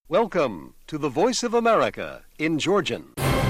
Welcome to the Voice of America in Georgian.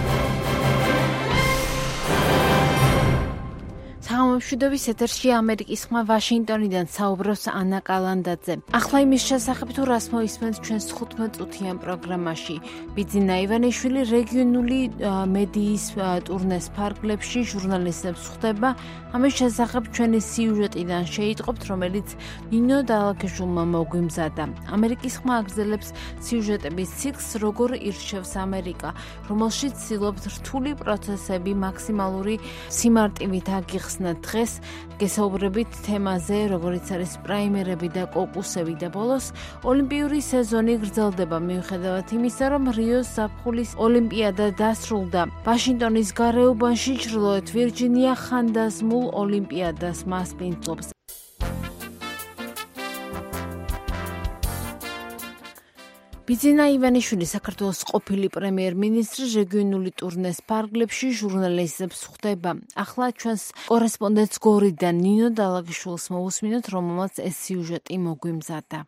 Სამშვიდობის ეთერში ამერიკის ხმა ვაშინგტონიდან საუბრობს ანა კალანდაძე. ახლა იმის შესახებ თუ რას მოისმენთ ჩვენს 15 წუთიან პროგრამაში. ბიძინა ივანიშვილი რეგიონული მედიის ტურნეს ფარგლებში ჟურნალისტებს ხვდება. ამის შესახებ ჩვენი სიუჟეტიდან შეიტყობთ, რომელიც ნინო დალაქიშვილმა მოგვიმზადა. ამერიკის ხმა აგრძელებს სიუჟეტების ციკლს როგორ ირჩევს ამერიკა, რომელშიც ცდილობთ რთული პროცესები მაქსიმალური სიმარტივით აგიხსნათ. დღეს გესაუბრებით თემაზე, როგორიც არის პრაიმერები და კოკუსები და ბოლოს ოლიმპიური სეზონი გრძელდება მიუხედავად იმისა, რომ რიოს ზაფხულის ოლიმპიადა დასრულდა. ვაშინგტონის გარეუბანში ჩრდილოეთ ვირჯინია ხანდაზმულ ოლიმპიადას მასპინძლობს. ბიძინა ივანიშვილი საქართველოს ყოფილი პრემიერ-მინისტრი რეგიონული ტურნეს ფარგლებში ჟურნალისტებს ხვდება. ახლა ჩვენს კორესპონდენტს გორიდან ნინო დალაგიშვილს მოусმინოთ, რომელმაც ეს სიუჟეტი მოგვიმზადა.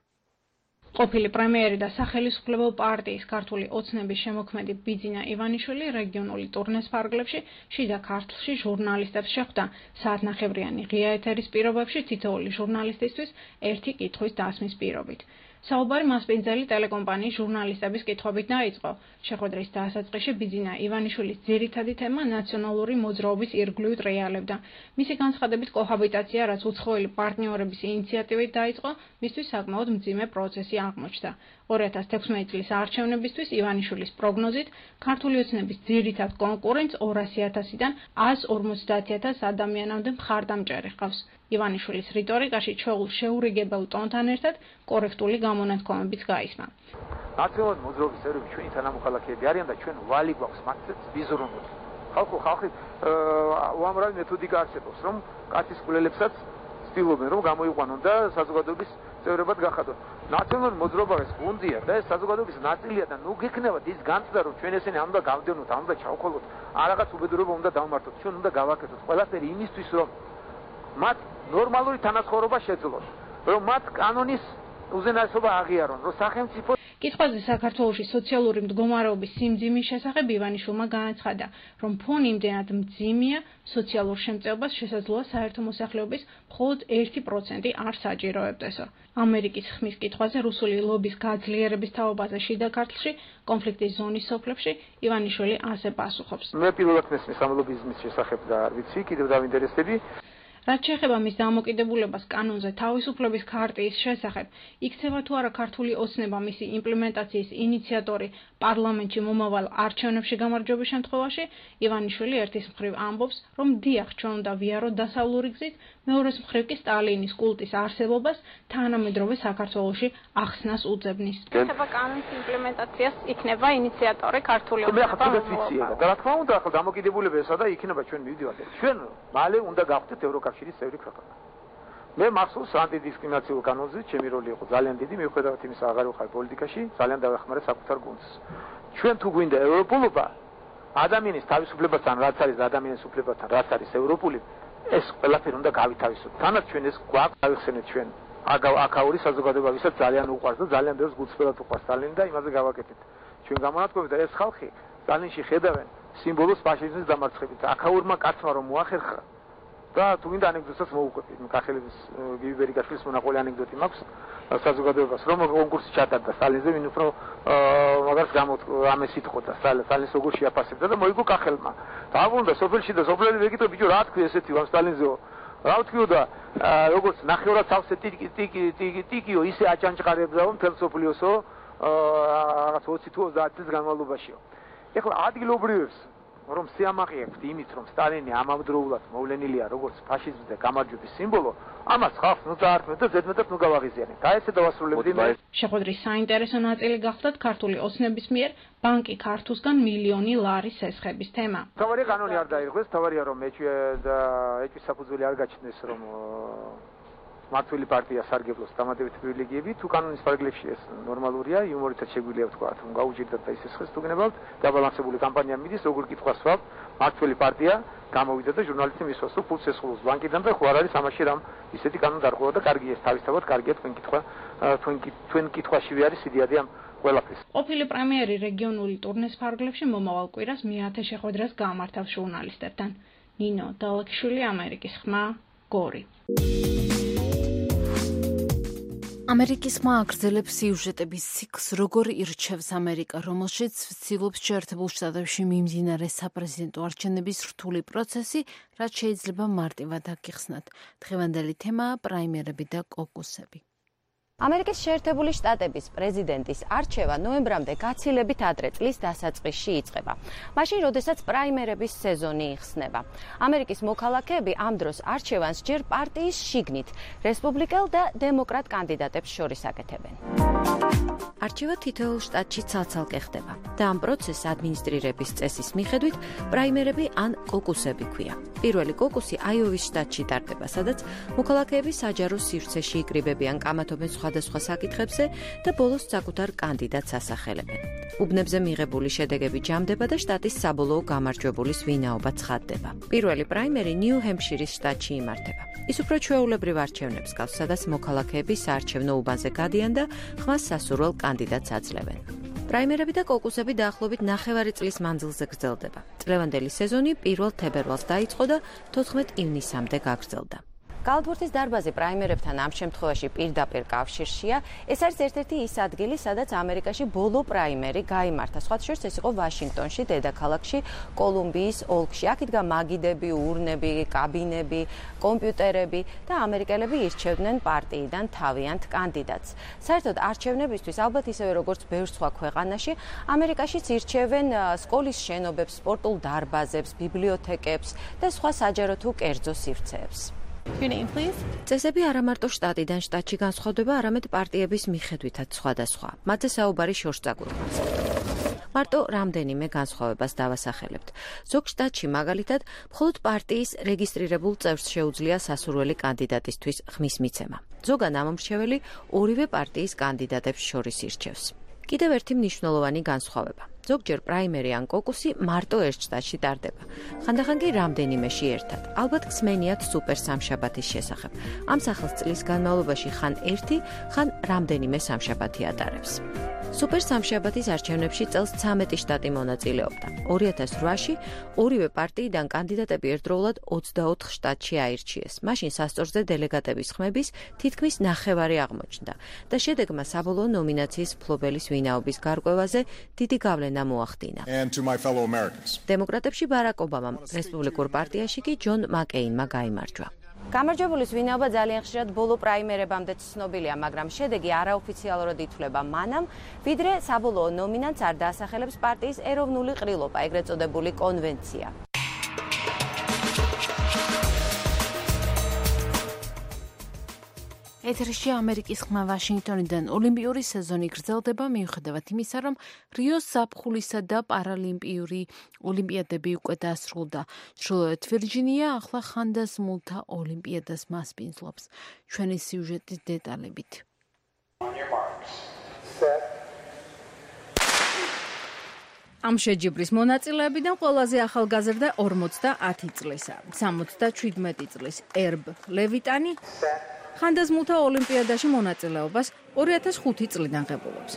ყოფილი პრემიერი და სახელმწიფო პარტიის ქართული ოცნების შემოქმედი ბიძინა ივანიშვილი რეგიონული ტურნეს ფარგლებში შიდა ქართლში ჟურნალისტებს შეხვდა. საათნახევრიანი ღია ეთერის პირობებში თითოეული ჟურნალისტისთვის ერთი კითხვის დასმის პირობით. საუბარი მასპინძელი ტელეკომპანიის ჟურნალისტების კითხვებით დაიწყო. შეხვედრის დასაწყისში ბიძინა ივანიშვილის ძირითადი თემა ნაციონალური მოძრაობის ირგვლივ ტრიალებდა. მისი განცხადებით კოჰაბიტაცია, რაც უცხოელი პარტნიორების ინიციატივით დაიწყო, მისთვის საკმაოდ მძიმე პროცესი აღმოჩნდა. 2016 წლის არჩევნებისთვის ივანიშვილის პროგნოზით ქართული ოცნების ძირითად კონკურენტს 200,000-დან 150,000 ადამიანამდე მხარდამჭერი ჰყავს. ივანიშვილის რიტორიკაში ჩვეულ შეურიგებელ ტონთან ერთად კორექტული გამონათქვამებიც გაისმა. ნაციონალური მოძრაობის წევრები ჩვენი თანამოქალაქეები არიან და ჩვენ ვალი გვაქვს მათაც ვიზრუნოთ. ხალხი უამრავი მეთოდიკა არსებობს, რომ კაცის კვლელებსაც ცდილობენ, რომ გამოიყვანონ და საზოგადოების წევრებად გახადონ. ნაციონალური მოძრაობა ეს გუნდია და ეს საზოგადოების ნაწილია და ნუ გექნებათ ის განცდა, რომ ჩვენ ესენი ამ უნდა გავდევნოთ, ამ უნდა ჩავხოლოთ, რაღაც უბედურება უნდა დავმართოთ, ჩვენ უნდა გავაკეთოთ ყველაფერი იმისთვის, რომ მათ ნორმალური თანაცხოვრება შეძლოს, რომ მათ კანონის უზენაესობა აღიარონ, რომ სახელმწიფო კითხვაზე საქართველოში სოციალური მდგომარეობის სიმძიმის შესახებ ივანიშვილმა განაცხადა, რომ ფონი იმდენად მძიმეა, სოციალურ შემწეობას შესაძლოა საერთო მოსახლეობის მხოლოდ 1% არ საჭიროებდესო. ამერიკის ხმის კითხვაზე რუსული ლობის გაძლიერების თაობაზე შიდა ქართლში, კონფლიქტის ზონის სოფლებში ივანიშვილი ასე პასუხობს. მე პირველად მესმის ამ ლობიზმის შესახებ და არ ვიცი, კიდევ დავინტერესდები. რაც შეეხება მის დამოკიდებულებას კანონზე თავისუფლების ქარტიის შესახებ, იქცევა თუ არა ქართული ოცნება მისი იმპლემენტაციის ინიციატორი პარლამენტში მომავალ არჩევნებში გამარჯვების შემთხვევაში, ივანიშვილი ერთის მხრივ ამბობს, რომ დიახ, ჩვენ უნდა ვიაროთ დასავლური გზით, მეორეს მხრივ კი სტალინის კულტის არსებობას თანამედროვე საქართველოში ახსნას უძებნის. იქნება კანონის იმპლემენტაციას იქნება ინიციატორი ქართული ოცნება. და რა თქმა უნდა, ახლა დამოკიდებულება ესა და იქნება ჩვენ მივიდივართ. ჩვენ მალე უნდა გავხდეთ ევროკავშირის წევრი ქვეყანა. მე მახსოვს ანტიდისკრიმინაციულ კანონზე ჩემი როლი იყო ძალიან დიდი, მიუხედავად იმისა, აღარ ვიყავ პოლიტიკაში, ძალიან დავეხმარე საკუთარ გუნდს. ჩვენ თუ გვინდა ევროპულობა, ადამიანის თავისუფლებასთან რაც არის და ადამიანის უფლებასთან რაც არის ევროპული, ეს ყველაფერი უნდა გავითავისოთ. თანაც ჩვენ ეს გვაქვს გავიხსენეთ ჩვენ. აკაური საზოგადოება, ვისაც ძალიან უყვარს და ძალიან ბევრს გულწრფელად უყვარს სტალინი და იმაზე გავაკეთეთ. ჩვენ გამონათქვამით და ეს ხალხი სტალინში ხედავენ სიმბოლოს ფაშიზმის დამარცხებით. აკაურმა კაცმა რომ მოახერხა და თუ გინდა ანეკდოტსაც მოუყვებით. კახელების გივი ბერიკაშვილის მონაყოლი ანეკდოტი მაქვს საზოგადოებას, რომ კონკურსი ჩატარდა სტალინზე, ვინ უფრო მაგას ამეს იტყოდა სტალინს როგორ შეაფასებდა და მოიგო კახელმა. დააბრუნდა სოფელში და სოფლელი ვეკითხა, ბიჭო, რა თქვი ესეთი ამ სტალინზეო? რა თქვიო და როგორც ნახევრად სავსე ტიკიო ისე აჭანჭყარებდაო მთელ სოფლიოსო რაღაც 20 თუ 30 წლის განმავლობაშიო. ეხლა ადგილობრივებს რომ სიამაყე აქვთ იმით, რომ სტალინი ამავდროულად მოვლენილია როგორც ფაშიზმის და გამარჯვების სიმბოლო, ამას ხალხს ნუ დაართმევთ და ზედმეტად ნუ გავაღიზიანებთ. და ესე დავასრულებდი მე. შეხვედრის საინტერესო ნაწილი გახლდათ ქართული ოცნების მიერ ბანკი ქართუსგან მილიონი ლარის სესხების თემა. თავარი კანონი არ დაირღვეს, თავარია რომ ეჭვის საფუძველი არ გაჩნდეს, რომ მართული პარტია სარგებლოს დამატებით პრივილეგიები, თუ კანონის ფარგლებში ეს ნორმალურია, იუმორითაც შეგვიძლია ვთქვა, რომ გაუჭირდათ და ისე სხეს თუ გნებავთ, დაბალანსებული კამპანია მიდის, როგორ კითხვას ვსვამთ, მართული პარტია გამოვიდა და ჟურნალისტი მისვას, თუ ფულს ესხულოს ბანკიდან და ხო არ არის ამაში რამ ისეთი კანონი დარღვევა და კარგია ეს თავისთავად, კარგია თქვენ კითხვაშივე არის სიდიადი ამ ყველაფერს. ყოფილი პრემიერი რეგიონული ტურნეს ფარგლებში მომავალ კვირას მეათე შეხვედრას გამართავს ჟურნალისტებთან. ნინო დალაკიშვილი, ამერიკის ხმა, გორი. ამერიკის ხმა აგრძელებს სიუჟეტების ციკლს როგორ ირჩევს ამერიკა, რომელშიც ვცდილობს შეერთებულ შტატებში მიმდინარე საპრეზიდენტო არჩევნების რთული პროცესი, რაც შეიძლება მარტივად აგიხსნათ. დღევანდელი თემაა პრაიმერები და კოკუსები. ამერიკის შეერთებული შტატების პრეზიდენტის არჩევა ნოემბრამდე გაცილებით ადრე წლის დასაწყისში იწყება. მაშინ, როდესაც პრაიმერების სეზონი იხსნება. ამერიკის მოქალაქეები ამ დროს არჩევანს ჯერ პარტიის შიგნით, რესპუბლიკელ და დემოკრატ კანდიდატებს შორის აკეთებენ. არჩევა თითოეულ შტატში ცალ-ცალკე ხდება და ამ პროცესს ადმინისტრირების წესის მიხედვით პრაიმერები ან კოკუსები ქვია. პირველი კოკუსი აიოვის შტატში ტარდება, სადაც მოქალაქეები საჯარო სივრცეში იკრიბებიან, კამათობენ სხვადასხვა საკითხებზე და ბოლოს საკუთარ კანდიდატს ასახელებენ. უბნებზე მიღებული შედეგები ჯამდება და შტატის საბოლოო გამარჯვებულის ვინაობა ცხადდება. პირველი პრაიმერი ნიუ-ჰემპშირის შტატში იმართება. ის უფრო ჩვეულებრივ არჩევნებს გავს, სადაც მოქალაქეები საარჩევნო უბანზე გადიან და ხმას სასურველ კანდიდატს აძლევენ. პრაიმერები და კოკუსები დაახლოებით ნახევარი წლის მანძილზე გრძელდება. წლევანდელი სეზონი 1 თებერვალს დაიწყო და 14 ივნისამდე გაგრძელდა. კალათბურთის დარბაზი პრაიმერებთან ამ შემთხვევაში პირდაპირ კავშირშია. ეს არის ერთ-ერთი ის ადგილი, სადაც ამერიკაში ბოლო პრაიმერი გაიმართა. სხვათა შორის ეს იყო ვაშინგტონში, დედაქალაქში, კოლუმბიის ოლქში. აქ იდგა მაგიდები, ურნები, კაბინები, კომპიუტერები და ამერიკელები ირჩევდნენ პარტიიდან თავიანთ კანდიდატს. საერთოდ არჩევნებისთვის, ალბათ ისევე როგორც ბევრ სხვა ქვეყანაში, ამერიკაშიც ირჩევენ სკოლის შენობებს, სპორტულ დარბაზებს, ბიბლიოთეკებს და სხვა საჯარო თუ კერძო სივრცეებს. წესები არა მარტო შტატიდან შტატში განსხვავდება, არამედ პარტიების მიხედვითაც სხვადასხვა. მათზე საუბარი შორს წაგვიყვანს. მარტო რამდენიმე განსხვავებას დავასახელებთ. ზოგ შტატში მაგალითად, მხოლოდ პარტიის რეგისტრირებულ წევრს შეუძლია სასურველი კანდიდატისთვის ხმის მიცემა. ზოგან ამომრჩეველი ორივე პარტიის კანდიდატებს შორის ირჩევს. კიდევ ერთი მნიშვნელოვანი განსხვავება. ზოგჯერ პრაიმერი ან კოკუსი მარტო ერთ შტატში ტარდება. ხანდახან კი რამდენიმეში ერთად. ალბათ გსმენიათ სუპერ სამშაბათის შესახებ. ამ სახელს წლის განმავლობაში ხან ერთი, ხან რამდენიმე სამშაბათი ატარებს. სუპერ სამშაბათის არჩევნებში წელს 13 შტატი მონაწილეობდა. 2008-ში ორივე პარტიიდან კანდიდატები ერთდროულად 24 შტატში აირჩიეს. მაშინ სასწორზე დელეგატების ხმების თითქმის ნახევარი აღმოჩნდა და შედეგმა საბოლოო ნომინაციის მფლობელის ვინაობის გარკვევაზე დიდი გავლენა მოახდინა. დემოკრატებში ბარაკ ობამამ, რესპუბლიკურ პარტიაში კი ჯონ მაკეინმა გაიმარჯვა. გამარჯვებულის ვინაობა ძალიან ხშირად ბოლო პრაიმერებამდე ცნობილია, მაგრამ შედეგი არაოფიციალურად ითვლება მანამ, ვიდრე საბოლოო ნომინანტს არ დაასახელებს პარტიის ეროვნული ყრილობა, ეგრეთ წოდებული კონვენცია. ეთერში ამერიკის ხმა ვაშინგტონიდან ოლიმპიური სეზონი გრძელდება მიუხედავად იმისა, რომ რიოს ზაფხულისა და პარალიმპიური ოლიმპიადები უკვე დასრულდა. ჩრდილოეთ ვირჯინია ახლა ხანდაზმულთა ოლიმპიადას მასპინძლობს. ჩვენი სიუჟეტის დეტალებით. ამ შეჯიბრის მონაწილეებიდან ყველაზე ახალგაზრდა 50 წლისა, 77 წლის ერბ ლევიტანი ხანდაზმულთა ოლიმპიადაში მონაწილეობას 2005 წლიდან ღებულობს.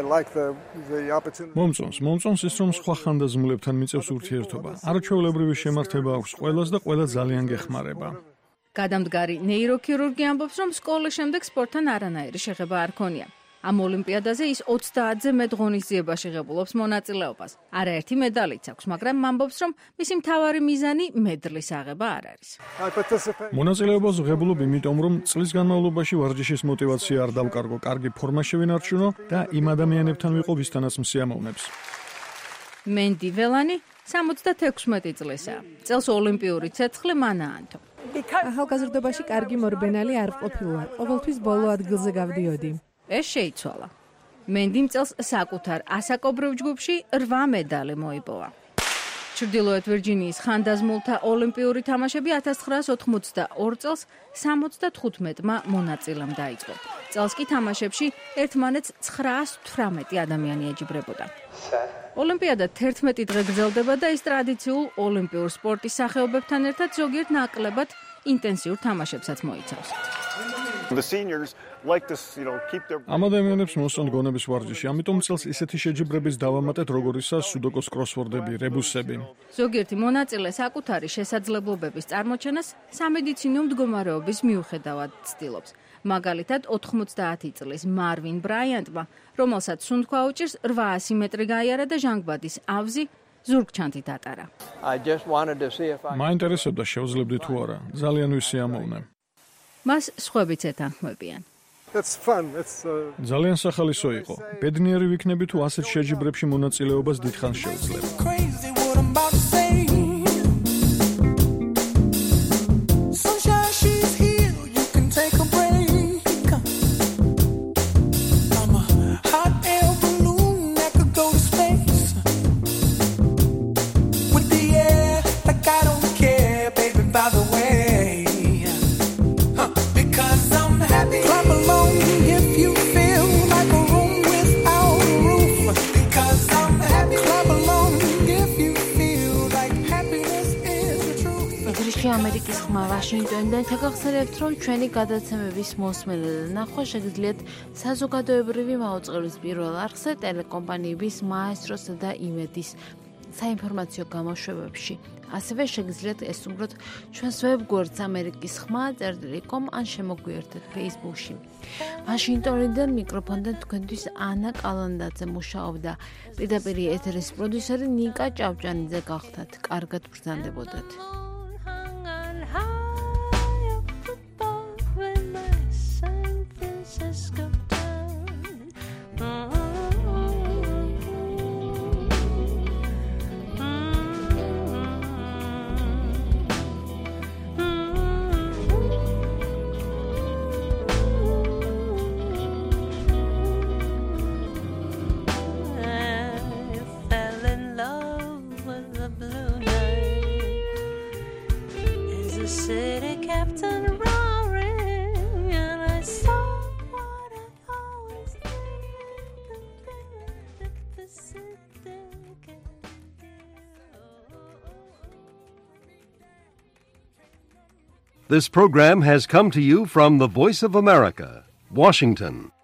მომწონს ის, რომ სხვა ხანდაზმულებთან მიწევს ურთიერთობა. არაჩვეულებრივი შემართება აქვს ყველას და ყველა ძალიან გეხმარება. გადამდგარი ნეიროქირურგი ამბობს, რომ სკოლის შემდეგ სპორტთან არანაირი შეხება არ ქონია. ამ ოლიმპიადაზე ის 30-ზე მეტ ღონისძიებაში ღებულობს მონაწილეობას. არაერთი მედალიც აქვს, მაგრამ ამბობს, რომ მისი მთავარი მიზანი მედლის აღება არ არის. მონაწილეობას ღებულობ იმიტომ, რომ წლის განმავლობაში ვარჯიშის მოტივაცია არ დავკარგო, კარგი ფორმა შევინარჩუნო და იმ ადამიანებთან ვიყო, ვისთანაც მსიამოვნებს. მენდი ველანი 76 წლისაა. წელს ოლიმპიური ცეცხლი მან აანთო. ახალგაზრდობაში კარგი მორბენალი არ ყოფილა. ყოველთვის ბოლო ადგილზე გავდიოდი. ეს შეიცვალა. მენდიმ წელს საკუთარ ასაკობრივ ჯგუფში 8 მედალი მოიპოვა. ჩრდილოეთ ვირჯინიის ხანდაზმულთა ოლიმპიური თამაშები 1982 წელს 75-მა მონაწილემ დაიწყო. წელს კი თამაშებში ერთმანეთს 918 ადამიანი ეჯიბრებოდა. ოლიმპიადა 11 დღე გრძელდება და ის ტრადიციულ ოლიმპიურ სპორტის სახეობებთან ერთად ზოგიერთ ნაკლებად ინტენსიურ თამაშებსაც მოიცავს. The seniors like to, keep their ამ ადამიანებს მოსწონთ გონების ვარჯიში, ამიტომ წელს ისეთი შეჯიბრების დავამატეთ, როგორიცაა სუდოკოს კროსვორდები, რებუსები. ზოგიერთი მონაწილე საკუთარი შესაძლებლობების წარმოჩენას სამედიცინო მდგომარეობის მიუხედავად ცდილობს. მაგალითად 90 წლის მარვინ ბრაიანტმა, რომელსაც სუნთქვა უჭირს 800 მეტრი გაიარა და ჟანგბადის ავზი ზურგჩანთით ატარა. მაინტერესებდა შევძლებდი თუ არა, ძალიან ვისიამოვნე. მას სხვებიც ეთანხმებიან. ძალიან სახალისო იყო. ბედნიერი ვიქნები თუ ასეთ შეჯიბრებში მონაწილეობას დიდხანს შევძლებ. ამერიკის ხმა ვაშინგტონიდან შეგახსენებთ, რომ ჩვენი გადაცემების მოსმენა და ნახვა შეგიძლიათ საზოგადოებრივი მაუწყებლის პირველ არხზე, ტელეკომპანიების მაესტროსა და იმედის საინფორმაციო გამოშვებებში. ასევე შეგიძლიათ ესწროთ ჩვენს ვებგვერდს amerikisxma.com ან შემოგვიერთეთ Facebook-ში. ვაშინგტონიდან მიკროფონთან თქვენთვის ანა კალანდაძე მუშაობდა. პირდაპირ ეთერის პროდიუსერი ნიკა ჭავჭანიძე გახდათ. კარგად ბრძანდებოდეთ. City captain roaring, and I saw what I always think that the city can do. This program has come to you from the Voice of America, Washington.